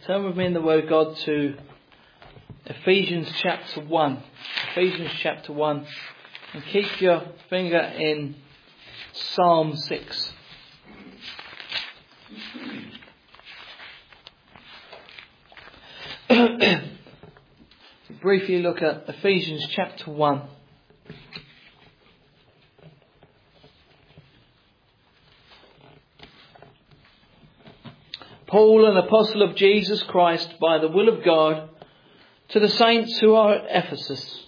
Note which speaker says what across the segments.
Speaker 1: Turn with me in the Word of God to Ephesians chapter 1. Ephesians chapter 1. And keep your finger in Psalm 6. Briefly look at Ephesians chapter 1. Paul, an apostle of Jesus Christ, by the will of God, to the saints who are at Ephesus,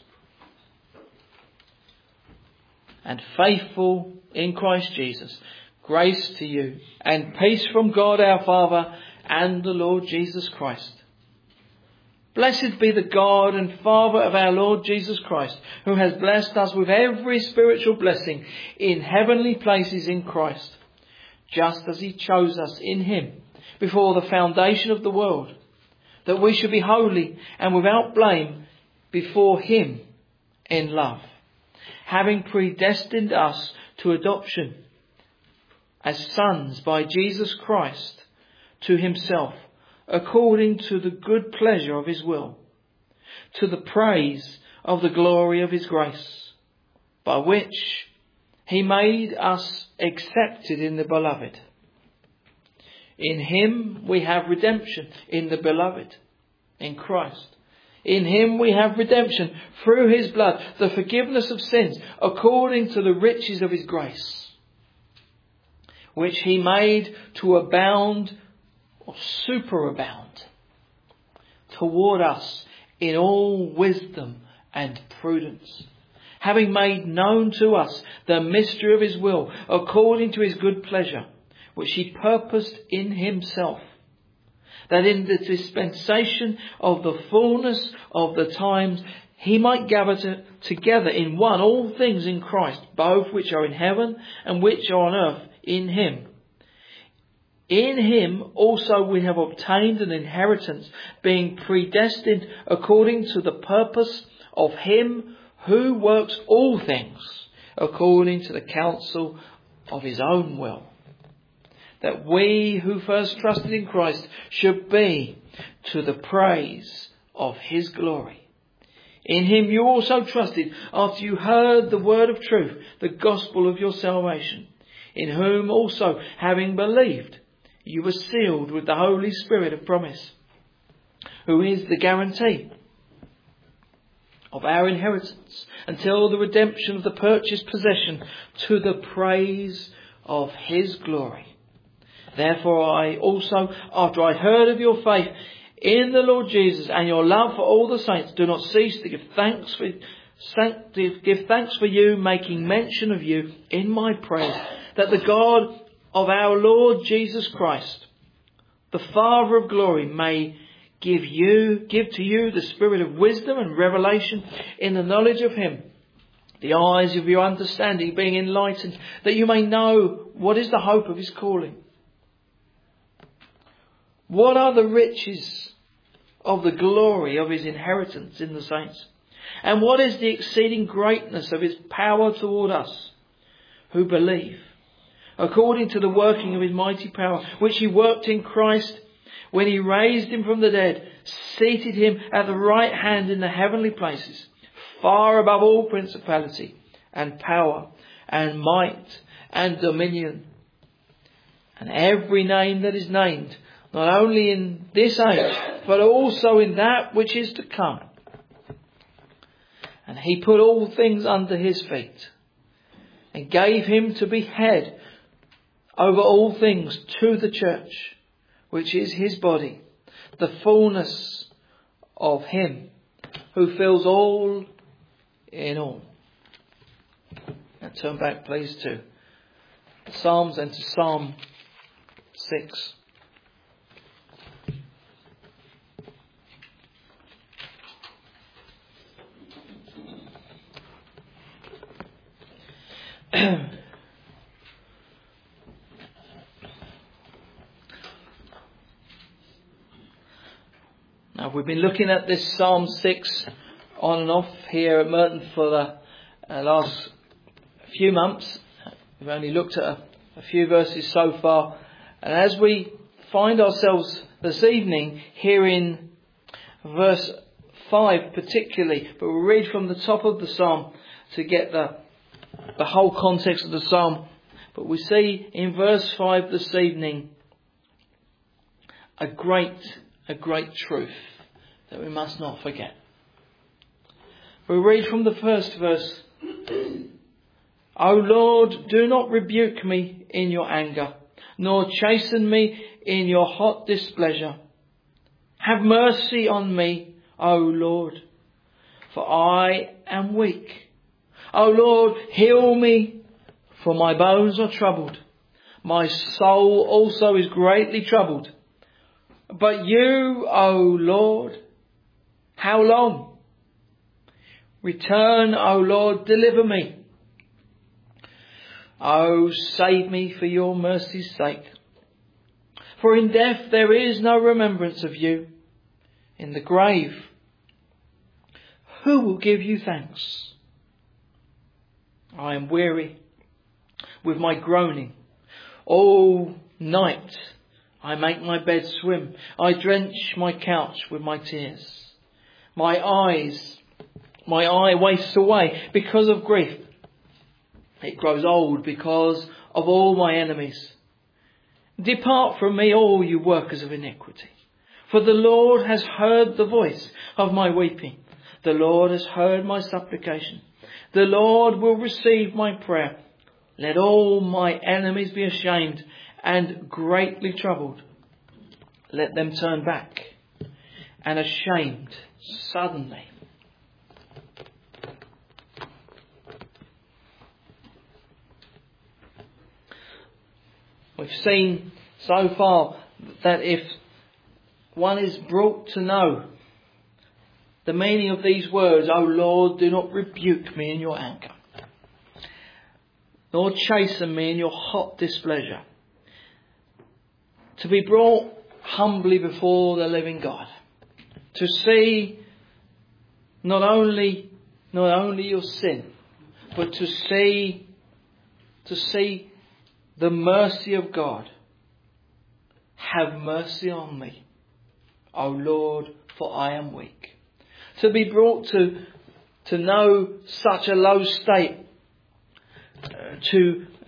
Speaker 1: and faithful in Christ Jesus, grace to you, and peace from God our Father and the Lord Jesus Christ. Blessed be the God and Father of our Lord Jesus Christ, who has blessed us with every spiritual blessing in heavenly places in Christ, just as he chose us in him before the foundation of the world, that we should be holy and without blame before him in love, having predestined us to adoption as sons by Jesus Christ to himself, according to the good pleasure of his will, to the praise of the glory of his grace, by which he made us accepted in the beloved. In him we have redemption, in the beloved, in Christ. In him we have redemption through his blood, the forgiveness of sins, according to the riches of his grace, which he made to abound or superabound toward us in all wisdom and prudence, having made known to us the mystery of his will, according to his good pleasure, which he purposed in himself, that in the dispensation of the fullness of the times he might gather together in one all things in Christ, both which are in heaven and which are on earth in him. In him also we have obtained an inheritance, being predestined according to the purpose of him who works all things according to the counsel of his own will, that we who first trusted in Christ should be to the praise of his glory. In him you also trusted after you heard the word of truth, the gospel of your salvation, in whom also, having believed, you were sealed with the Holy Spirit of promise, who is the guarantee of our inheritance until the redemption of the purchased possession, to the praise of his glory. Therefore I also, after I heard of your faith in the Lord Jesus and your love for all the saints, do not cease to give thanks for you, making mention of you in my praise, that the God of our Lord Jesus Christ, the Father of glory, may give to you the spirit of wisdom and revelation in the knowledge of him, the eyes of your understanding being enlightened, that you may know what is the hope of his calling, what are the riches of the glory of his inheritance in the saints, and what is the exceeding greatness of his power toward us who believe, according to the working of his mighty power, which he worked in Christ when he raised him from the dead, seated him at the right hand in the heavenly places, far above all principality and power and might and dominion, and every name that is named, not only in this age, but also in that which is to come. And he put all things under his feet, and gave him to be head over all things to the church, which is his body, the fullness of him who fills all in all. Now turn back please to Psalms and to Psalm 6. Now we've been looking at this Psalm 6 on and off here at Merton for the last few months. We've only looked at a few verses so far, and as we find ourselves this evening here in verse 5 particularly, but we'll read from the top of the psalm to get the whole context of the psalm. But we see in verse 5 this evening a great truth that we must not forget. We read from the first verse, O Lord, do not rebuke me in your anger, nor chasten me in your hot displeasure. Have mercy on me, O Lord, for I am weak. O Lord, heal me, for my bones are troubled. My soul also is greatly troubled. But you, O Lord, how long? Return, O Lord, deliver me. O save me for your mercy's sake. For in death there is no remembrance of you. In the grave, who will give you thanks? I am weary with my groaning. All night I make my bed swim. I drench my couch with my tears. My eye wastes away because of grief. It grows old because of all my enemies. Depart from me, all you workers of iniquity. For the Lord has heard the voice of my weeping. The Lord has heard my supplication. The Lord will receive my prayer. Let all my enemies be ashamed and greatly troubled. Let them turn back and ashamed suddenly. We've seen so far that if one is brought to know the meaning of these words, O Lord, do not rebuke me in your anger, nor chasten me in your hot displeasure. To be brought humbly before the living God. To see not only your sin, but to see the mercy of God. Have mercy on me, O Lord, for I am weak. To be brought to know such a low state, to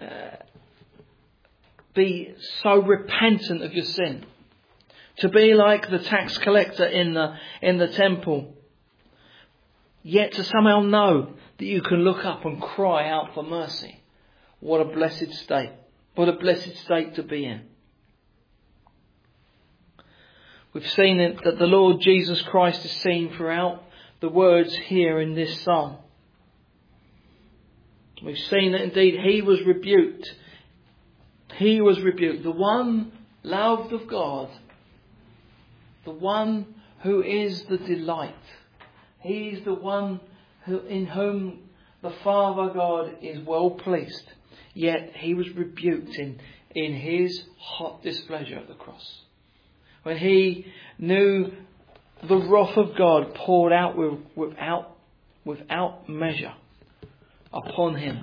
Speaker 1: be so repentant of your sin, to be like the tax collector in the temple, yet to somehow know that you can look up and cry out for mercy. What a blessed state. What a blessed state to be in. We've seen it that the Lord Jesus Christ is seen throughout the words here in this psalm. We've seen that indeed he was rebuked. He was rebuked. The one loved of God. The one who is the delight. He's the one in whom the Father God is well pleased. Yet he was rebuked in his hot displeasure at the cross. When he knew the wrath of God poured out without measure upon him.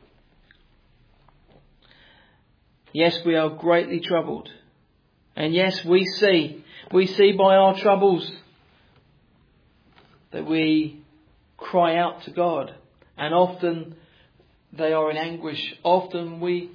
Speaker 1: Yes, we are greatly troubled. And yes, we see by our troubles that we cry out to God. And often they are in anguish. Often we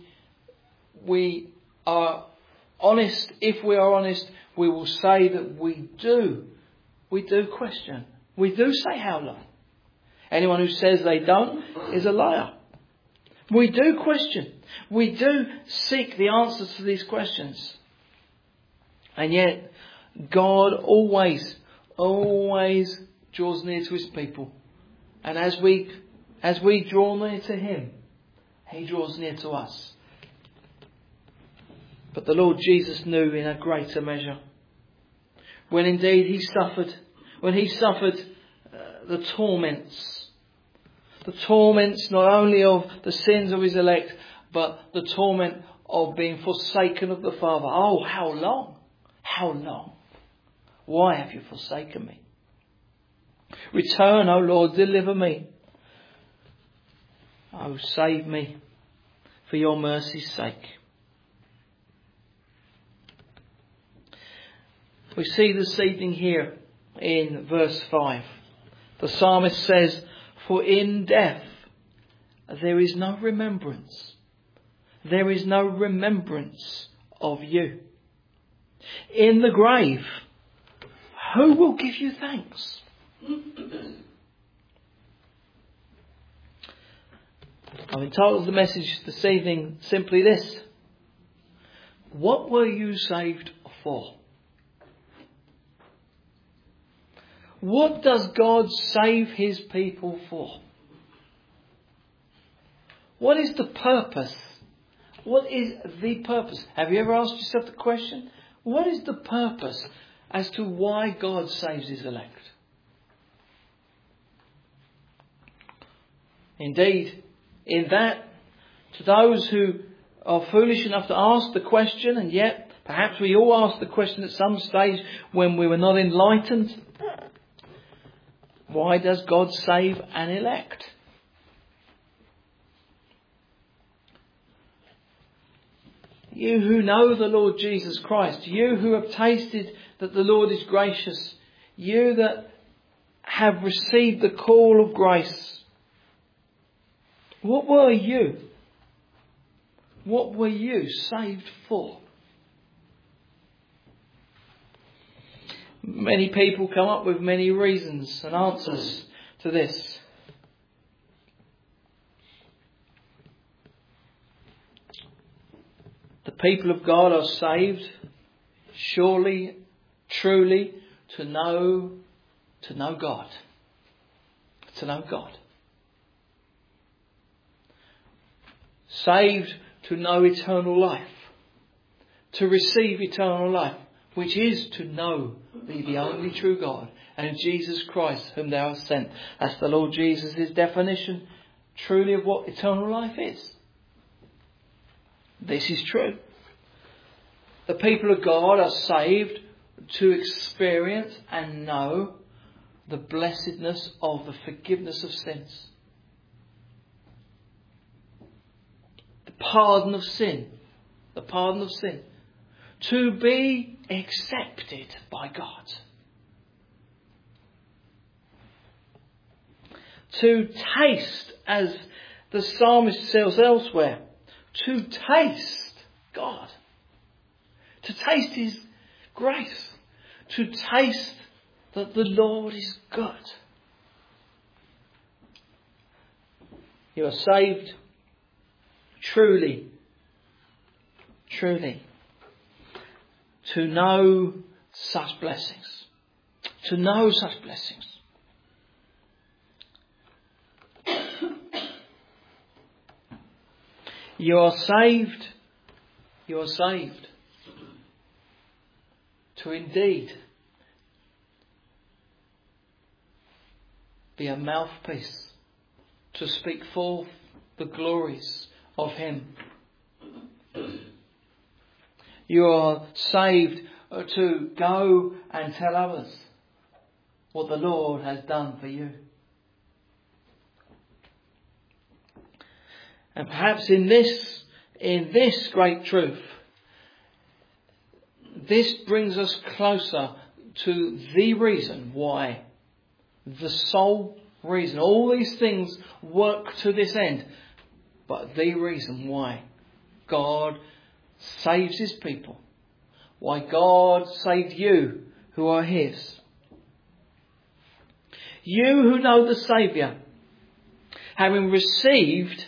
Speaker 1: are honest. If we are honest, we will say that we do question. We do say how long. Anyone who says they don't is a liar. We do question. We do seek the answers to these questions. And yet, God always draws near to his people. And as we draw near to him, he draws near to us. But the Lord Jesus knew in a greater measure. When indeed he suffered the torments not only of the sins of his elect, but the torment of being forsaken of the Father. Oh, how long? How long? Why have you forsaken me? Return, O Lord, deliver me. Oh, save me for your mercy's sake. we see this evening here in verse 5. The psalmist says, "For in death there is no remembrance. There is no remembrance of you. In the grave, who will give you thanks?" I've entitled the message this evening simply this: what were you saved for? What does God save his people for? What is the purpose? What is the purpose? Have you ever asked yourself the question? What is the purpose as to why God saves his elect? Indeed, in that, to those who are foolish enough to ask the question, and yet perhaps we all asked the question at some stage when we were not enlightened, why does God save an elect? You who know the Lord Jesus Christ, you who have tasted that the Lord is gracious, you that have received the call of grace, what were you? What were you saved for? Many people come up with many reasons and answers to this. The people of God are saved, surely, truly, to know God. To know God. Saved to know eternal life. To receive eternal life, which is to know the only true God and Jesus Christ whom thou hast sent. That's the Lord Jesus' definition truly of what eternal life is. This is true. The people of God are saved to experience and know the blessedness of the forgiveness of sins. The pardon of sin. The pardon of sin. To be accepted by God. To taste, as the psalmist says elsewhere, to taste God. To taste his grace. To taste that the Lord is good. You are saved truly. Truly. To know such blessings. To know such blessings. You are saved. You are saved. To indeed be a mouthpiece. To speak forth the glories of him. You are saved to go and tell others what the Lord has done for you. And perhaps in this great truth, this brings us closer to the reason why, the sole reason. All these things work to this end, but the reason why God saves his people. Why God saved you who are his. You who know the Saviour, having received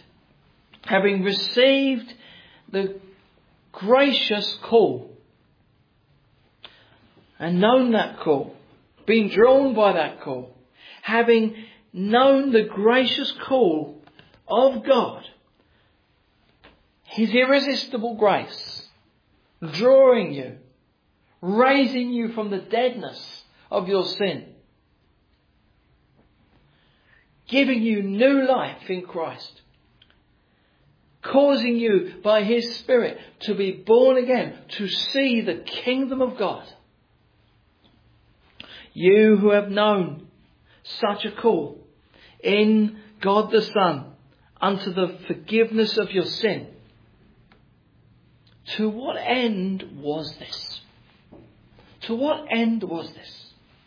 Speaker 1: the gracious call and known that call, being drawn by that call, having known the gracious call of God, his irresistible grace, drawing you, raising you from the deadness of your sin, giving you new life in Christ, causing you by his Spirit to be born again, to see the kingdom of God. You who have known such a call in God the Son unto the forgiveness of your sin. To what end was this? To what end was this?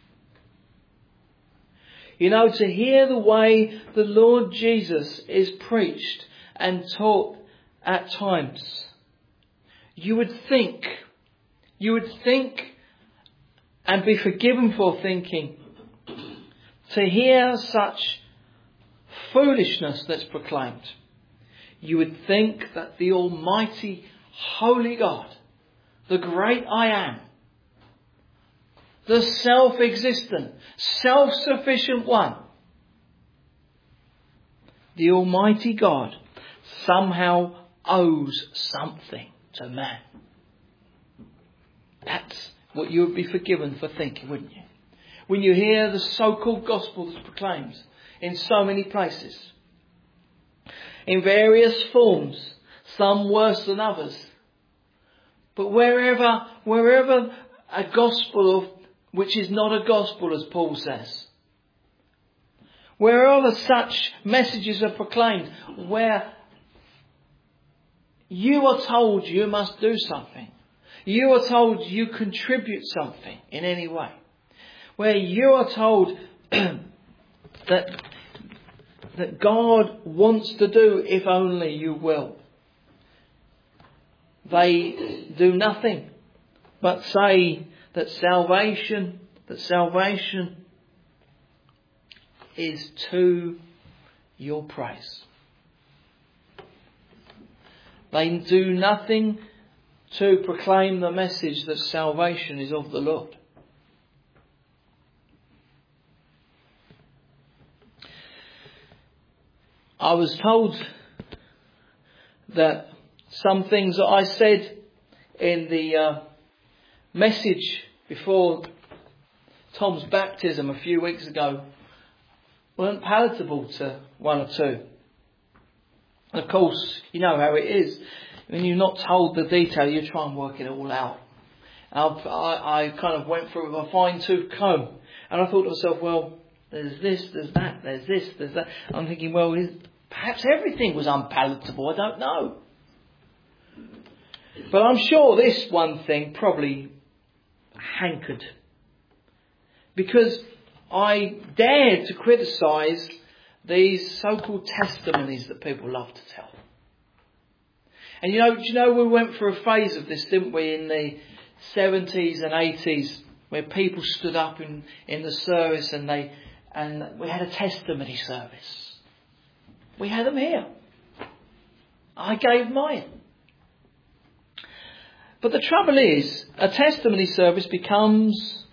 Speaker 1: You know, to hear the way the Lord Jesus is preached and taught at times, you would think and be forgiven for thinking, to hear such foolishness that's proclaimed, you would think that the Almighty, Holy God, the great I am, the self-existent, self-sufficient one, the Almighty God, somehow owes something to man. That's what you would be forgiven for thinking, wouldn't you? When you hear the so-called gospel that's proclaimed in so many places, in various forms, some worse than others. But wherever a gospel which is not a gospel, as Paul says, wherever such messages are proclaimed, where you are told you must do something, you are told you contribute something in any way, where you are told that God wants to do if only you will, they do nothing but say that salvation is to your praise. They do nothing to proclaim the message that salvation is of the Lord. I was told that some things that I said in the message before Tom's baptism a few weeks ago weren't palatable to one or two. And of course, you know how it is. When you're not told the detail, you try and work it all out. I kind of went through with a fine-tooth comb. And I thought to myself, well, there's this, there's that, there's this, there's that. I'm thinking, well, perhaps everything was unpalatable. I don't know. But I'm sure this one thing probably hankered. Because I dared to criticise these so-called testimonies that people love to tell. And you know, we went through a phase of this, didn't we, in the 70s and 80s, where people stood up in the service and we had a testimony service. We had them here. I gave mine. But the trouble is, a testimony service becomes...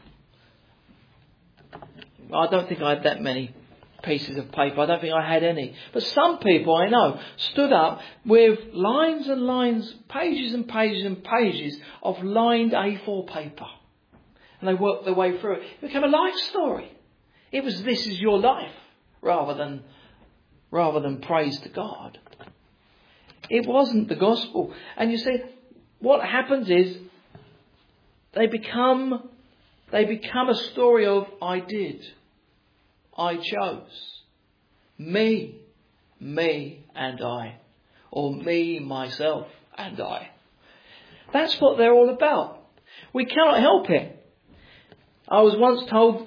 Speaker 1: I don't think I had that many pieces of paper. I don't think I had any. But some people I know stood up with lines and lines, pages and pages and pages of lined A4 paper. And they worked their way through it. It became a life story. It was, this is your life, rather than praise to God. It wasn't the gospel. And you see, what happens is they become a story of I did, I chose, me and I, or me, myself and I. That's what they're all about. We cannot help it. I was once told,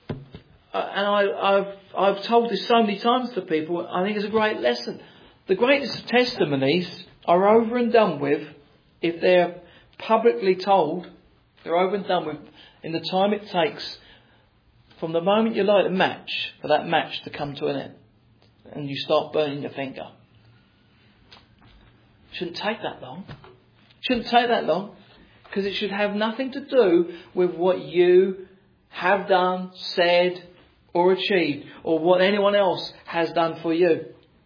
Speaker 1: and I've told this so many times to people, I think it's a great lesson. The greatest of testimonies are over and done with if they're publicly told. They're over and done with in the time it takes from the moment you light a match for that match to come to an end and you start burning your finger. Shouldn't take that long. Shouldn't take that long, because it should have nothing to do with what you have done, said or achieved, or what anyone else has done for you.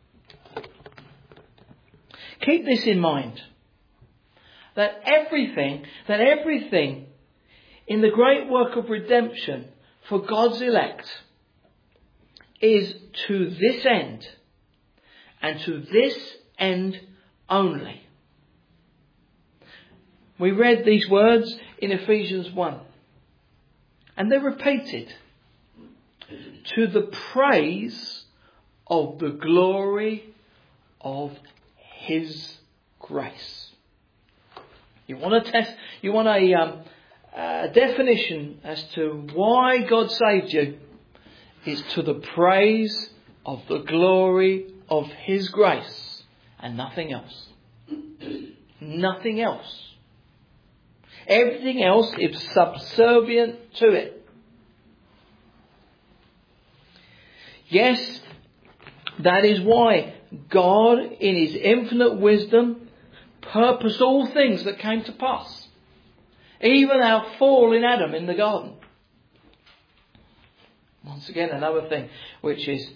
Speaker 1: Keep this in mind. That everything in the great work of redemption for God's elect is to this end, and to this end only. We read these words in Ephesians 1, and they're repeated. To the praise of the glory of His grace. You want a definition as to why God saved you is to the praise of the glory of His grace and nothing else. Nothing else. Everything else is subservient to it. Yes, that is why God, in His infinite wisdom, purposed all things that came to pass. Even our fall in Adam in the garden. Once again, another thing which is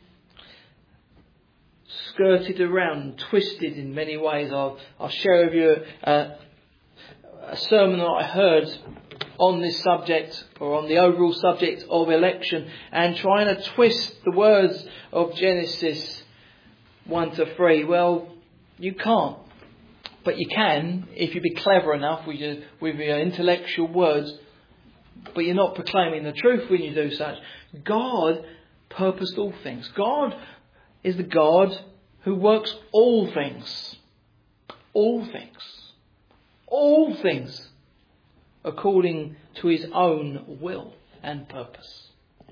Speaker 1: skirted around, twisted in many ways. I'll share with you a sermon that I heard on this subject, or on the overall subject of election, and trying to twist the words of Genesis 1-3. Well, you can't. But you can, if you be clever enough with your intellectual words, but you're not proclaiming the truth when you do such. God purposed all things. God is the God who works all things. All things. All things according to His own will and purpose.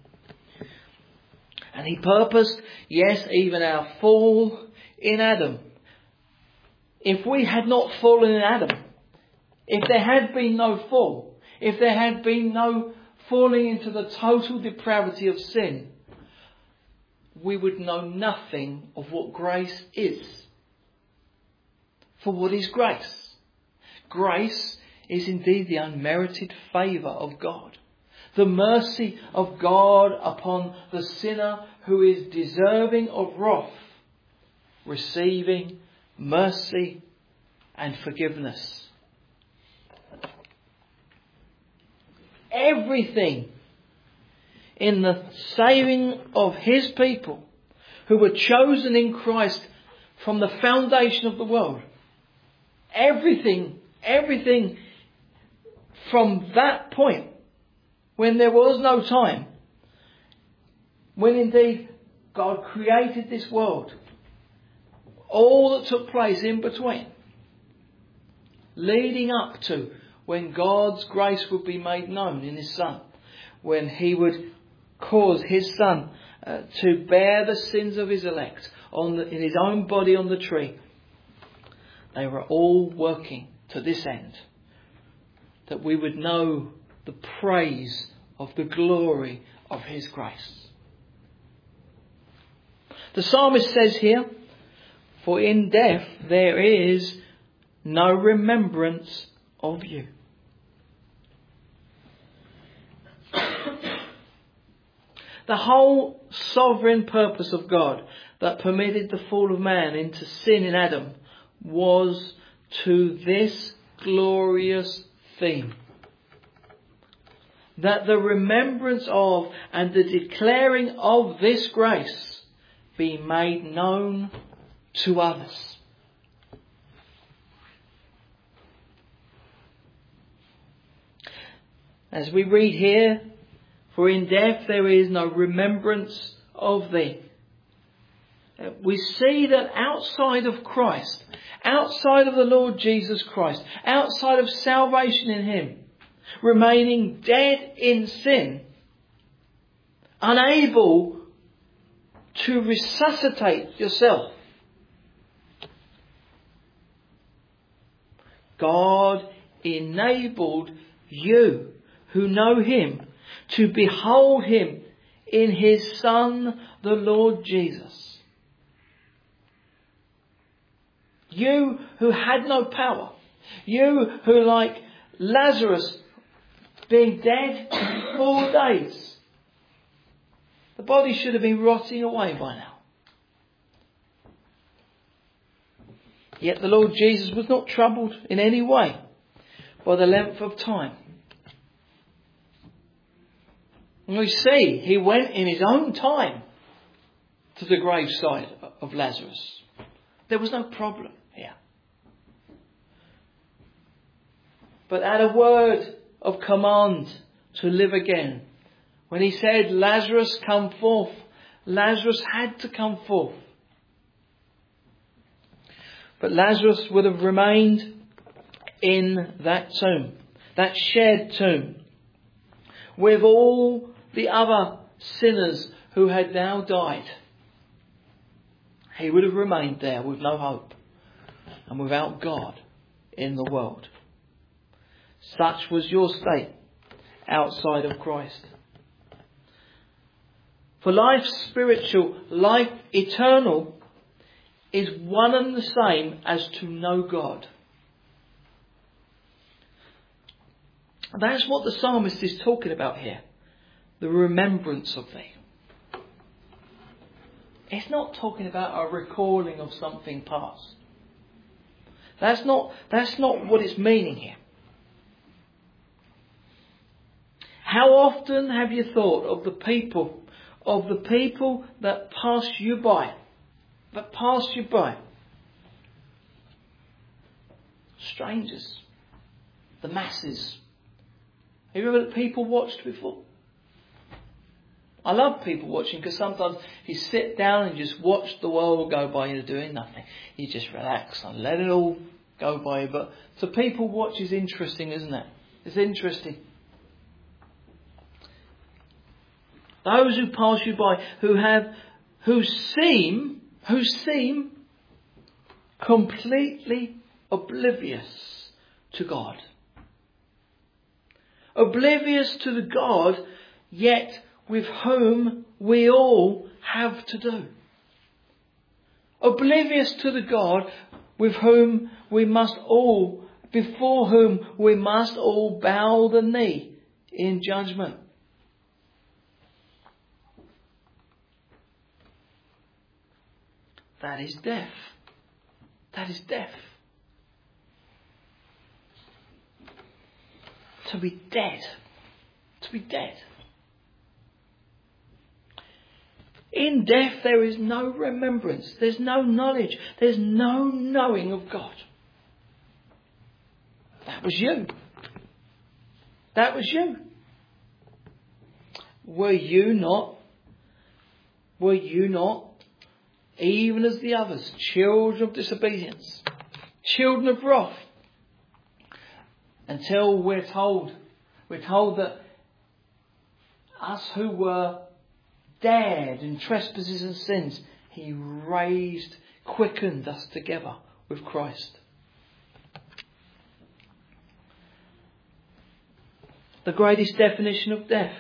Speaker 1: And He purposed, yes, even our fall in Adam. If we had not fallen in Adam, if there had been no fall, if there had been no falling into the total depravity of sin, we would know nothing of what grace is. For what is grace? Grace is indeed the unmerited favour of God. The mercy of God upon the sinner who is deserving of wrath, receiving mercy and forgiveness. Everything in the saving of His people who were chosen in Christ from the foundation of the world. Everything from that point, when there was no time, when indeed God created this world, all that took place in between, leading up to when God's grace would be made known in His Son, when He would cause His Son to bear the sins of His elect in His own body on the tree. They were all working to this end, that we would know the praise of the glory of His grace. The psalmist says here, "For in death there is no remembrance of you." The whole sovereign purpose of God that permitted the fall of man into sin in Adam was to this glorious theme. That the remembrance of and the declaring of this grace be made known to others. As we read here, "For in death there is no remembrance of thee." We see that outside of Christ, outside of the Lord Jesus Christ, outside of salvation in Him, remaining dead in sin, unable to resuscitate yourself, God enabled you who know Him to behold Him in His Son, the Lord Jesus. You who had no power, you who, like Lazarus, being dead 4 days, the body should have been rotting away by now. Yet the Lord Jesus was not troubled in any way by the length of time. And we see He went in His own time to the graveside of Lazarus. There was no problem here. But at a word of command to live again, when He said, "Lazarus, come forth," Lazarus had to come forth. But Lazarus would have remained in that tomb. that shared tomb, with all the other sinners who had now died, he would have remained there with no hope and without God in the world. Such was your state outside of Christ. For life spiritual, life eternal, is one and the same as to know God. That's what the psalmist is talking about here. The remembrance of thee. It's not talking about a recalling of something past. That's not what it's meaning here. How often have you thought of the people that pass you by? Strangers. The masses. Have you ever people watched before? I love people watching, because sometimes you sit down and just watch the world go by and you're doing nothing. You just relax and let it all go by. But to people watch is interesting, isn't it? It's interesting. Those who pass you by, who seem completely oblivious to God. Oblivious to the God, yet with whom we all have to do. Oblivious to the God with whom we must all, before whom we must all bow the knee in judgment. That is death. That is death. To be dead. To be dead. In death there is no remembrance. There's no knowledge. There's no knowing of God. That was you. That was you. Were you not, even as the others, children of disobedience, children of wrath? Until we're told that us who were dead in trespasses and sins, he quickened us together with Christ. The greatest definition of death.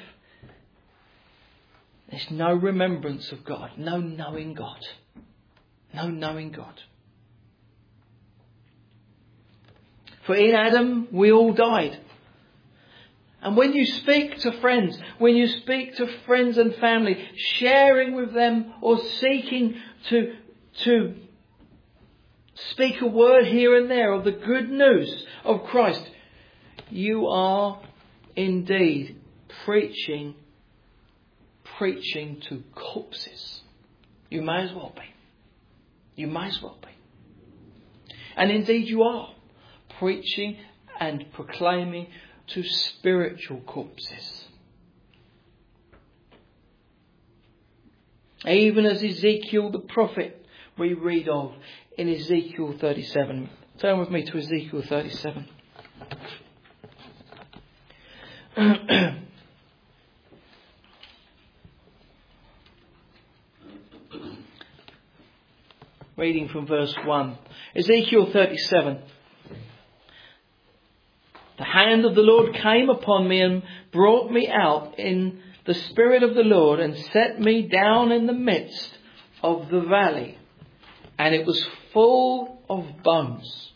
Speaker 1: There's no remembrance of God, no knowing God. No knowing God. For in Adam we all died. And when you speak to friends, and family, sharing with them or seeking to speak a word here and there of the good news of Christ, you are indeed preaching to corpses. You may as well be. You may as well be. And indeed you are preaching and proclaiming to spiritual corpses. Even as Ezekiel the prophet we read of in Ezekiel 37. Turn with me to Ezekiel 37. Reading from verse 1. Ezekiel 37. The hand of the Lord came upon me and brought me out in the Spirit of the Lord and set me down in the midst of the valley. And it was full of bones.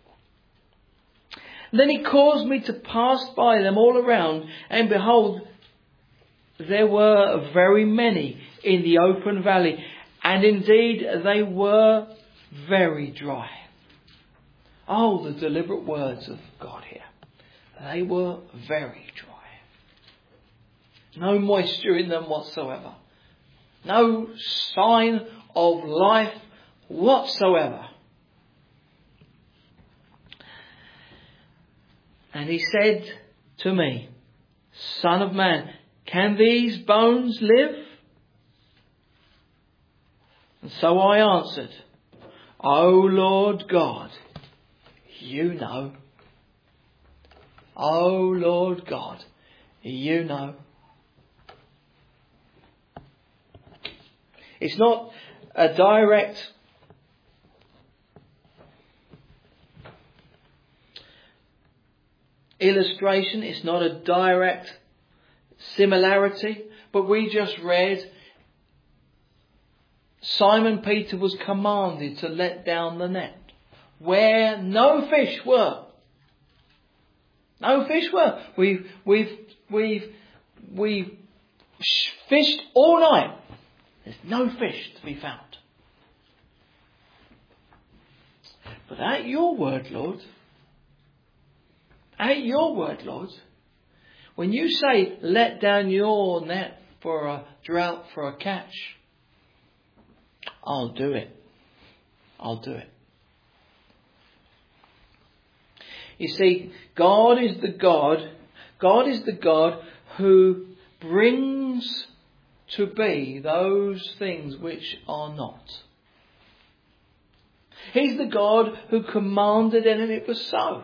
Speaker 1: Then he caused me to pass by them all around, and behold, there were very many in the open valley, and indeed they were very dry. Oh, the deliberate words of God here. They were very dry. No moisture in them whatsoever. No sign of life whatsoever. And he said to me, Son of man, can these bones live? And so I answered, O Lord God, you know. Oh Lord God, you know. It's not a direct illustration. It's not a direct similarity. But we just read Simon Peter was commanded to let down the net where no fish were. No fish were. We've fished all night. There's no fish to be found. But at your word, Lord, when you say let down your net for a drought, for a catch, I'll do it. I'll do it. You see, God is the God who brings to be those things which are not. He's the God who commanded it and it was so.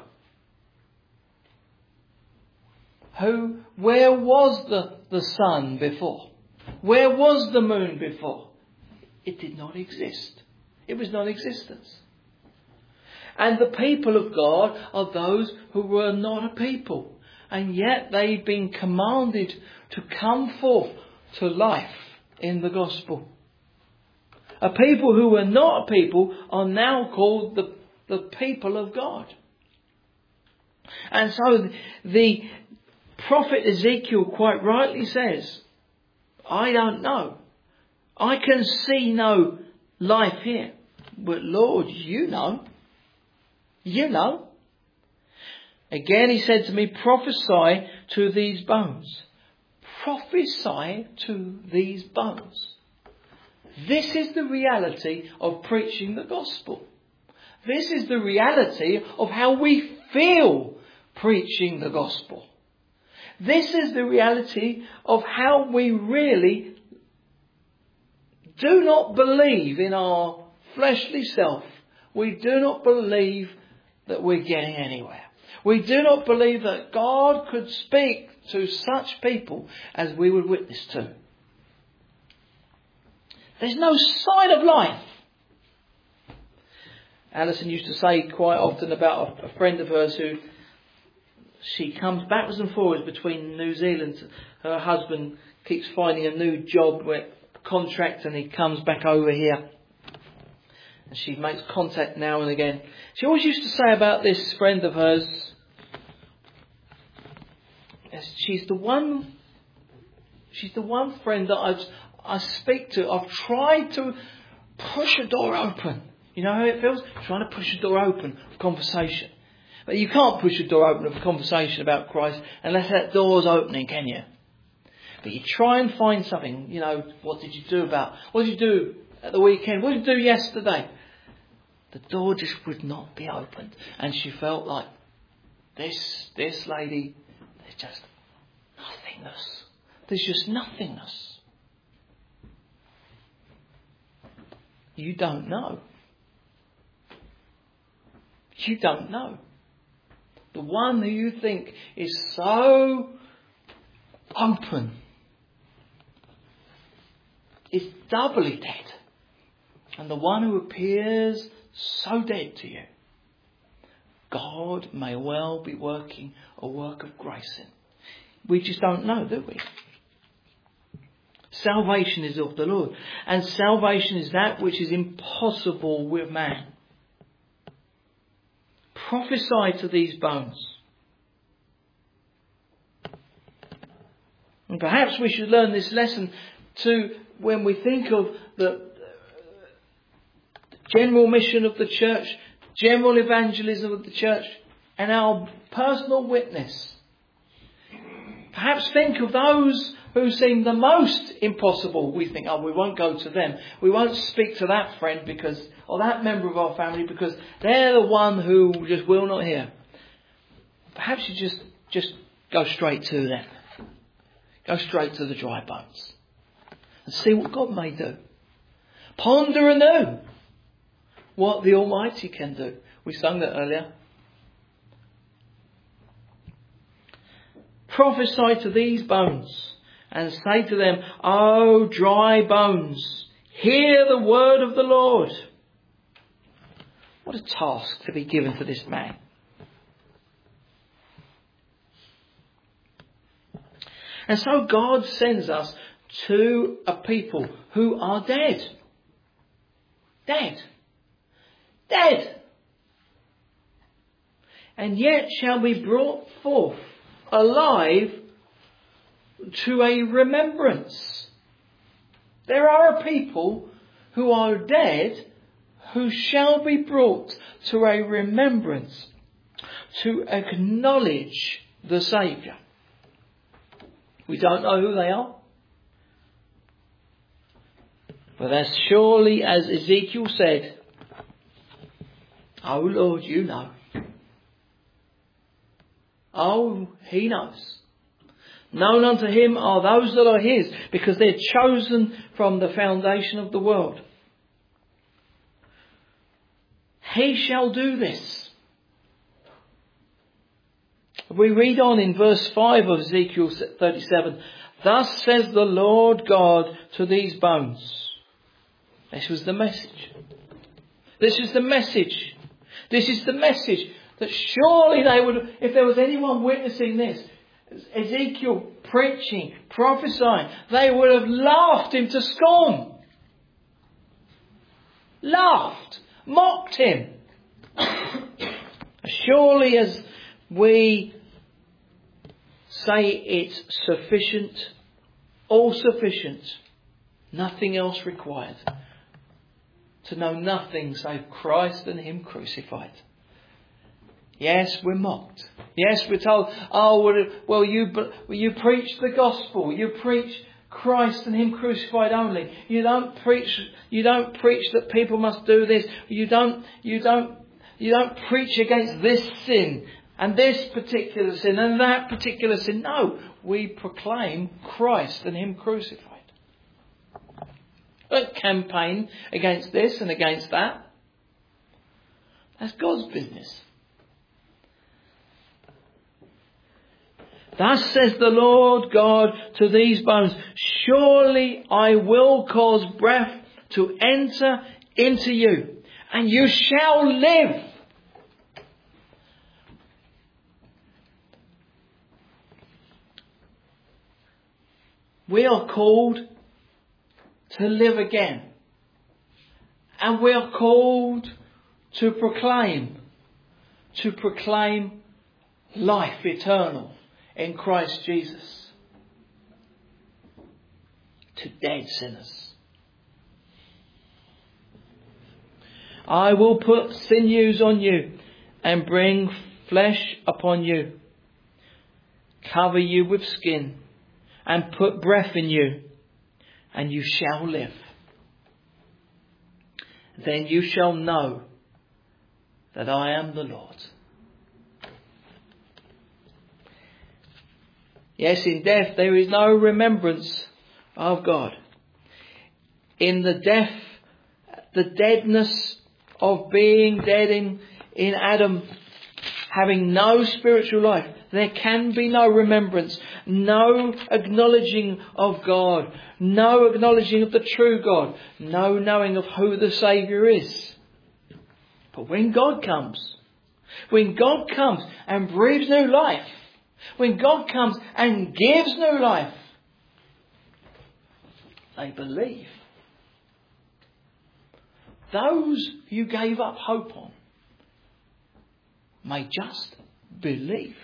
Speaker 1: Where was the sun before? Where was the moon before? It did not exist. It was non-existence. And the people of God are those who were not a people. And yet they've been commanded to come forth to life in the gospel. A people who were not a people are now called the people of God. And so the prophet Ezekiel quite rightly says, I don't know. I can see no life here. But Lord, you know. You know. Again he said to me, prophesy to these bones. Prophesy to these bones. This is the reality of preaching the gospel. This is the reality of how we feel preaching the gospel. This is the reality of how we really do not believe in our fleshly self. We do not believe that we're getting anywhere. We do not believe that God could speak to such people as we would witness to. There's no sign of life. Alison used to say quite often about a friend of hers who she comes backwards and forwards between New Zealand. Her husband keeps finding a new job, contract, and he comes back over here. And she makes contact now and again. She always used to say about this friend of hers, she's the one friend that I speak to. I've tried to push a door open. You know how it feels? Trying to push a door open of conversation. But you can't push a door open of a conversation about Christ unless that door's opening, can you? But you try and find something. You know, what did you do at the weekend? What did you do yesterday? The door just would not be opened. And she felt like this lady, there's just nothingness. There's just nothingness. You don't know. You don't know. The one who you think is so open is doubly dead. And the one who appears so dead to you, God may well be working a work of grace in. We just don't know, do we? Salvation is of the Lord. And salvation is that which is impossible with man. Prophesy to these bones. And perhaps we should learn this lesson too when we think of the general mission of the church, general evangelism of the church, and our personal witness. Perhaps think of those who seem the most impossible. We think, we won't go to them. We won't speak to that friend or that member of our family because they're the one who just will not hear. Perhaps you just go straight to them. Go straight to the dry bones. And see what God may do. Ponder anew what the Almighty can do. We sung that earlier. prophesy to these bones and say to them, O dry bones, hear the word of the Lord. What a task to be given to this man. And so God sends us to a people who are dead. Dead. Dead. And yet shall be brought forth alive to a remembrance. There are a people who are dead who shall be brought to a remembrance, to acknowledge the Saviour. We don't know who they are. But as surely as Ezekiel said, "Oh Lord, you know." Oh, he knows. Known unto him are those that are his, because they're chosen from the foundation of the world. He shall do this. We read on in verse 5 of Ezekiel 37. Thus says the Lord God to these bones. This was the message. This is the message. This is the message that surely they would, if there was anyone witnessing this, Ezekiel preaching, prophesying, they would have laughed him to scorn. Laughed. Mocked him. Surely as we say it's sufficient, all sufficient, nothing else required, to know nothing save Christ and him crucified. Yes, we're mocked. Yes, we're told, well, you preach the gospel. You preach Christ and him crucified only. You don't preach that people must do this. You don't preach against this sin and this particular sin and that particular sin. No, we proclaim Christ and him crucified. Don't campaign against this and against that. That's God's business. Thus says the Lord God to these bones, surely I will cause breath to enter into you, and you shall live. We are called to live again. And we are called to proclaim life eternal in Christ Jesus to dead sinners. I will put sinews on you and bring flesh upon you, cover you with skin and put breath in you, and you shall live. Then you shall know that I am the Lord. Yes, in death there is no remembrance of God. In the deadness of being dead in Adam, having no spiritual life, there can be no remembrance, no acknowledging of God, no acknowledging of the true God, no knowing of who the Saviour is. But when God comes and breathes new life, when God comes and gives new life, they believe. Those you gave up hope on may just believe.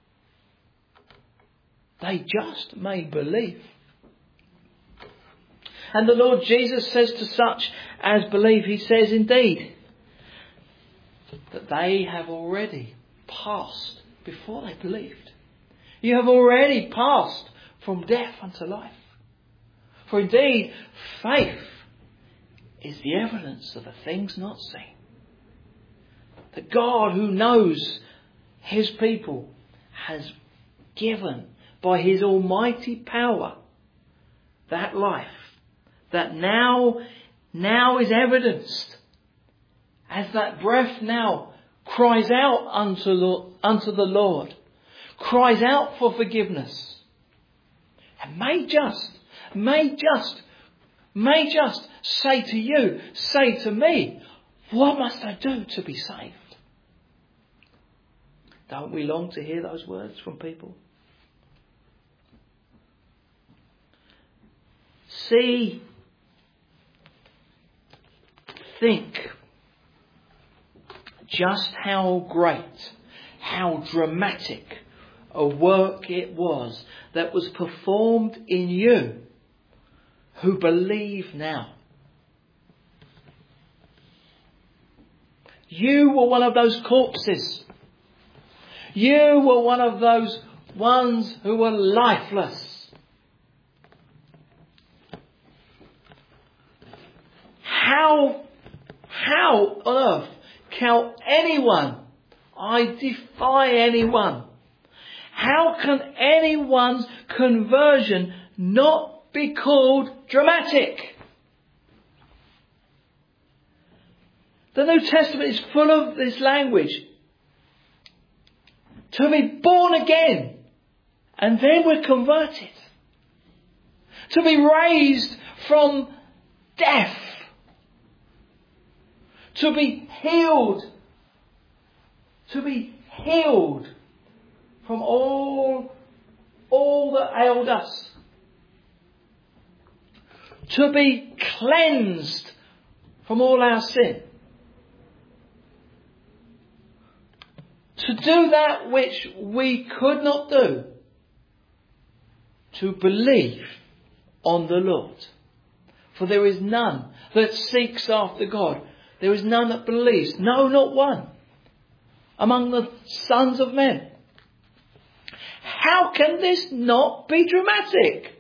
Speaker 1: They just may believe. And the Lord Jesus says to such as believe, he says indeed, that they have already passed before they believed. You have already passed from death unto life. For indeed, faith is the evidence of the things not seen. The God who knows his people has given by his almighty power that life that now is evidenced as that breath now cries out unto the Lord, cries out for forgiveness, and may just say to you, say to me, what must I do to be saved? Don't we long to hear those words from people? Think just how great, how dramatic a work it was that was performed in you who believe now. You were one of those corpses. You were one of those ones who were lifeless. How on earth can anyone, I defy anyone, how can anyone's conversion not be called dramatic? The New Testament is full of this language. To be born again, and then we're converted. To be raised from death. To be healed. To be healed from all that ailed us. To be cleansed from all our sin. To do that which we could not do. To believe on the Lord. For there is none that seeks after God. There is none that believes. No, not one. Among the sons of men. How can this not be dramatic?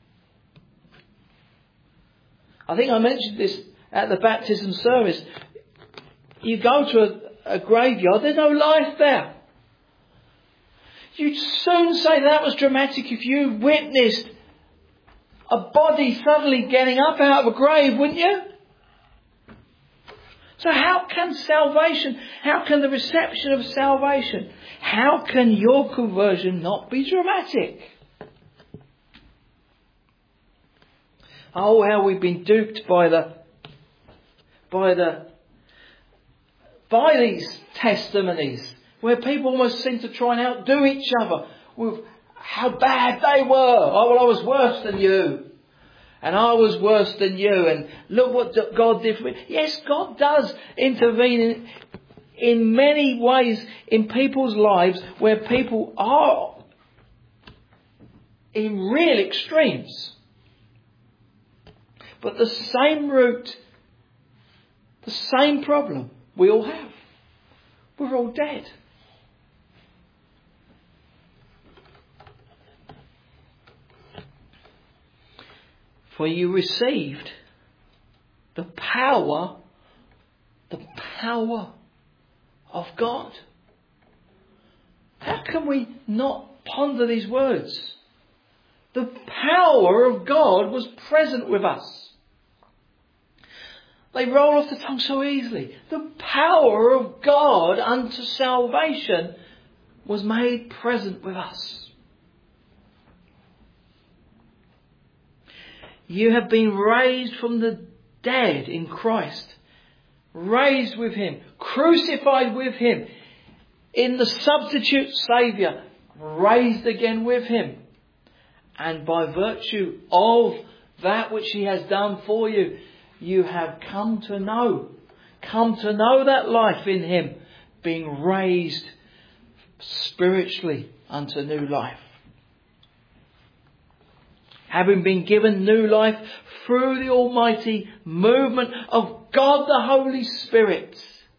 Speaker 1: I think I mentioned this at the baptism service. You go to a graveyard, there's no life there. You'd soon say that was dramatic if you witnessed a body suddenly getting up out of a grave, wouldn't you? So how can salvation, how can the reception of salvation, how can your conversion not be dramatic? Oh, how we've been duped by these testimonies where people almost seem to try and outdo each other with how bad they were. Oh, well, I was worse than you. And I was worse than you. And look what God did for me. Yes, God does intervene in many ways in people's lives where people are in real extremes. But the same root, the same problem we all have. We're all dead. For you received the power of God. How can we not ponder these words? The power of God was present with us. They roll off the tongue so easily. The power of God unto salvation was made present with us. You have been raised from the dead in Christ. Raised with Him. Crucified with Him. In the substitute Saviour. Raised again with Him. And by virtue of that which He has done for you, you have come to know that life in Him, being raised spiritually unto new life. Having been given new life through the almighty movement of God the Holy Spirit.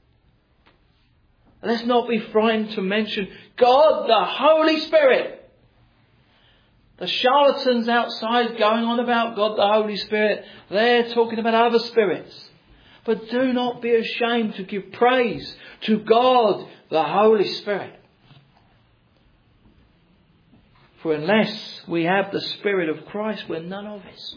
Speaker 1: Let's not be frightened to mention God the Holy Spirit. The charlatans outside going on about God the Holy Spirit, they're talking about other spirits. But do not be ashamed to give praise to God the Holy Spirit. For unless we have the Spirit of Christ, we're none of His.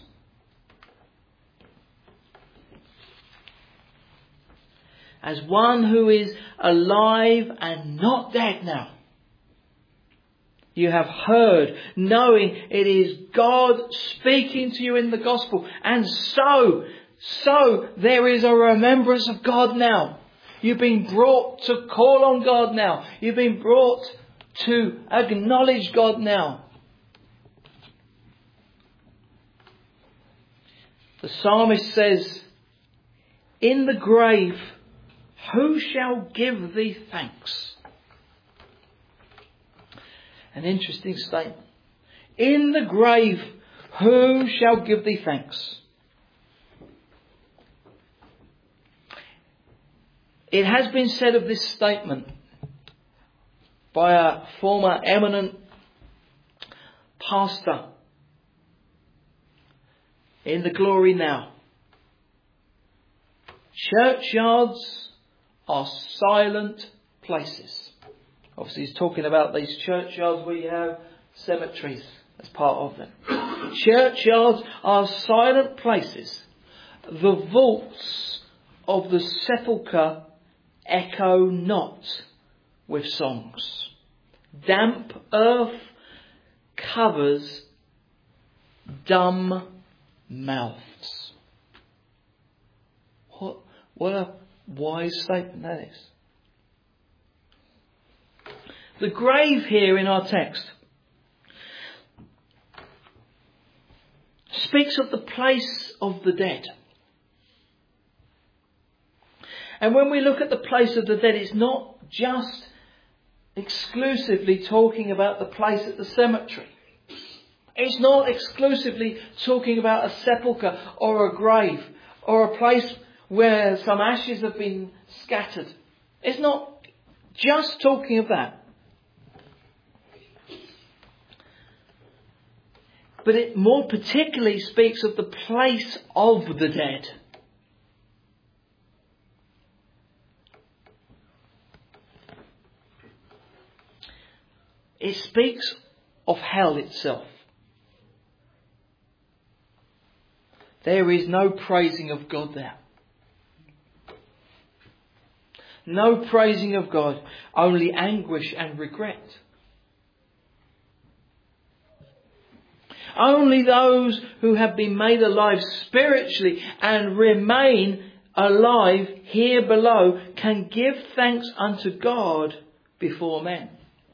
Speaker 1: As one who is alive and not dead now. You have heard, knowing it is God speaking to you in the gospel. And so there is a remembrance of God now. You've been brought to call on God now. You've been brought to acknowledge God now. The psalmist says, in the grave, who shall give thee thanks? An interesting statement. In the grave, who shall give thee thanks? It has been said of this statement by a former eminent pastor in the Glory Now. Churchyards are silent places. Obviously he's talking about these churchyards where you have cemeteries as part of them. Churchyards are silent places. The vaults of the sepulchre echo not with songs. Damp earth covers dumb mouths. What a wise statement that is. The grave here in our text speaks of the place of the dead. And when we look at the place of the dead, it's not just exclusively talking about the place at the cemetery. It's not exclusively talking about a sepulchre or a grave or a place where some ashes have been scattered. It's not just talking of that. But it more particularly speaks of the place of the dead. It speaks of hell itself. There is no praising of God there. No praising of God, only anguish and regret. Only those who have been made alive spiritually and remain alive here below can give thanks unto God before men.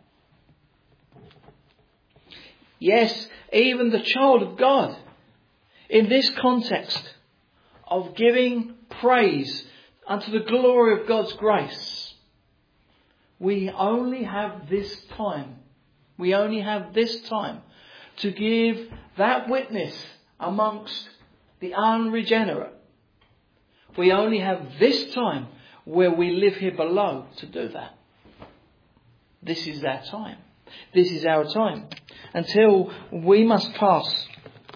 Speaker 1: Yes, even the child of God, in this context of giving praise unto the glory of God's grace, we only have this time. We only have this time to give that witness amongst the unregenerate. We only have this time where we live here below to do that. This is our time. This is our time. Until we must pass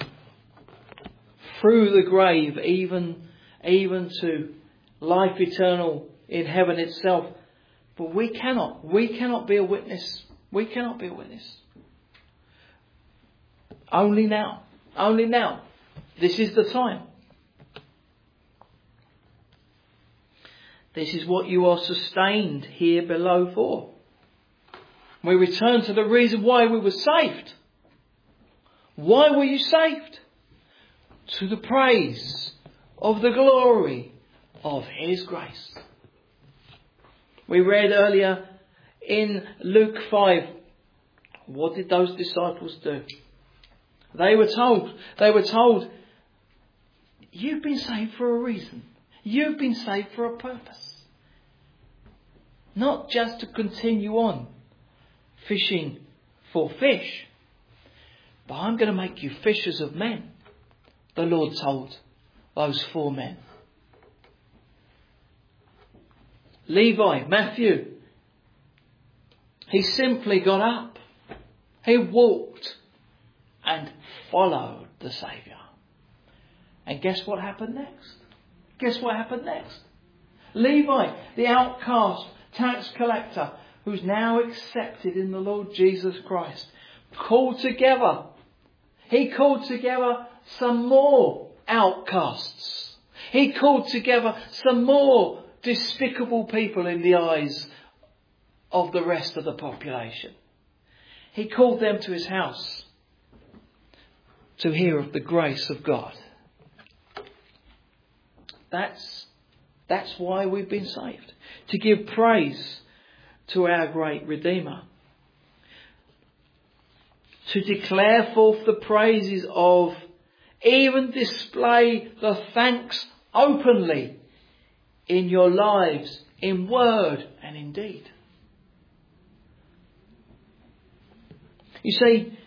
Speaker 1: through the grave, even to life eternal in heaven itself. But we cannot be a witness. We cannot be a witness. Only now. This is the time. This is what you are sustained here below for. We return to the reason why we were saved. Why were you saved? To the praise of the glory of His grace. We read earlier in Luke 5, what did those disciples do? They were told, you've been saved for a reason. You've been saved for a purpose. Not just to continue on fishing for fish, but I'm going to make you fishers of men. The Lord told those 4 men. Levi, Matthew, he simply got up. He walked and followed the Saviour. And guess what happened next? Levi, the outcast tax collector, who's now accepted in the Lord Jesus Christ, called together some more outcasts. He called together some more despicable people in the eyes of the rest of the population. He called them to his house to hear of the grace of God. That's why we've been saved. To give praise to our great Redeemer. To declare forth the praises of, even display the thanks openly in your lives, in word and in deed. You see,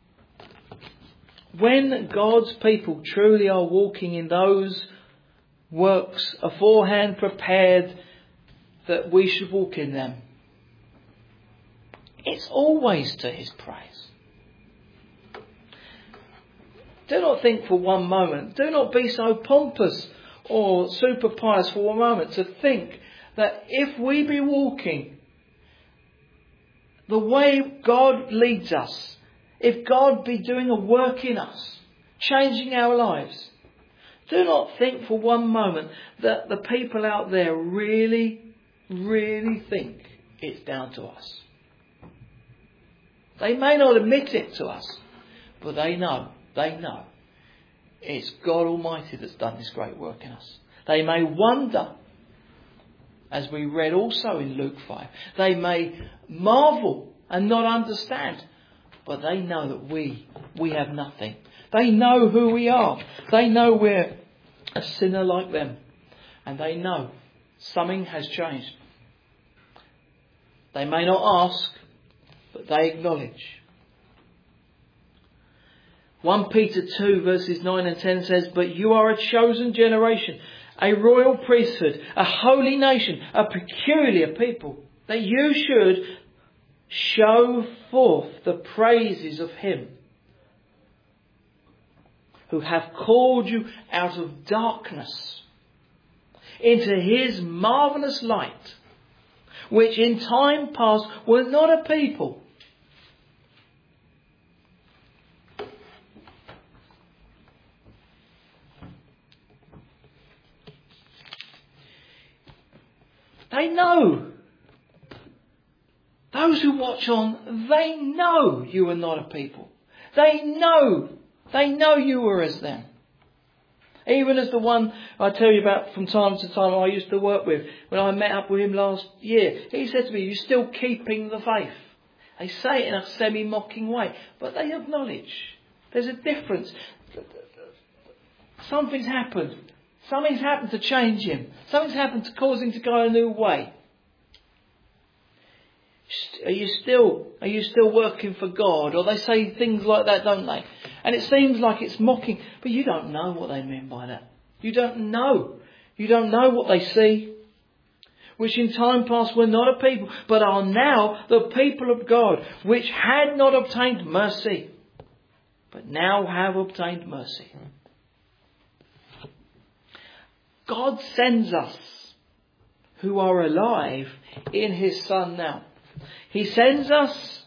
Speaker 1: when God's people truly are walking in those works aforehand prepared that we should walk in them, it's always to his praise. Do not think for one moment, do not be so pompous or super pious for one moment to think that if we be walking the way God leads us, if God be doing a work in us, changing our lives, do not think for one moment that the people out there really think it's down to us. They may not admit it to us, but they know it's God Almighty that's done this great work in us. They may wonder, as we read also in Luke 5, they may marvel and not understand, but they know that we have nothing. They know who we are. They know we're a sinner like them. And they know something has changed. They may not ask, but they acknowledge. 1 Peter 2 verses 9 and 10 says, "But you are a chosen generation, a royal priesthood, a holy nation, a peculiar people, that you should show forth the praises of him who hath called you out of darkness into his marvellous light, which in time past were not a people, they know. Those who watch on, they know you are not a people. They know you were as them. Even as the one I tell you about from time to time I used to work with, when I met up with him last year, he said to me, "You're still keeping the faith." They say it in a semi-mocking way, but they acknowledge there's a difference. Something's happened. Something's happened to change him. Something's happened to cause him to go a new way. Are you still working for God? Or they say things like that, don't they? And it seems like it's mocking, but you don't know what they mean by that. You don't know. You don't know what they see. Which in time past were not a people, but are now the people of God, which had not obtained mercy, but now have obtained mercy. God sends us who are alive in his Son now. He sends us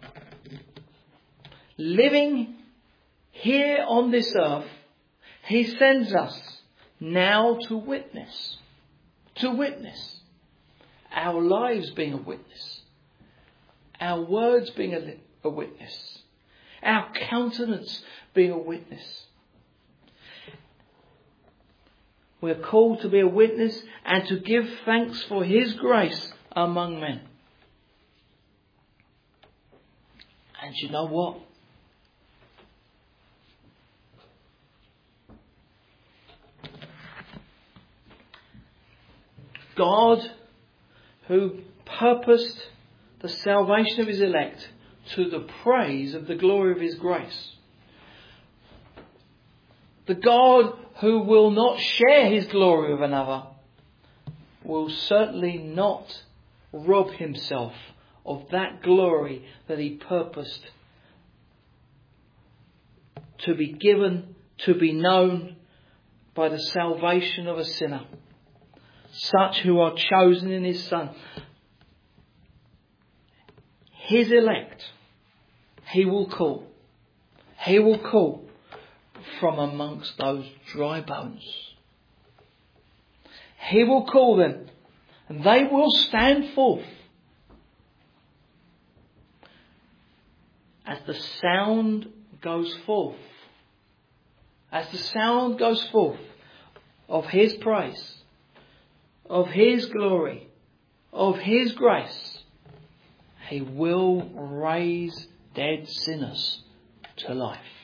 Speaker 1: living here on this earth. He sends us now to witness. To witness. Our lives being a witness. Our words being a witness. Our countenance being a witness. We're called to be a witness and to give thanks for his grace among men. And you know what? God, who purposed the salvation of his elect to the praise of the glory of his grace. The God who will not share his glory with another will certainly not rob himself of that glory that he purposed to be given, to be known by the salvation of a sinner. Such who are chosen in his Son. His elect, he will call. He will call from amongst those dry bones. He will call them, and they will stand forth. as the sound goes forth, of His praise, of His glory, of His grace, He will raise dead sinners to life.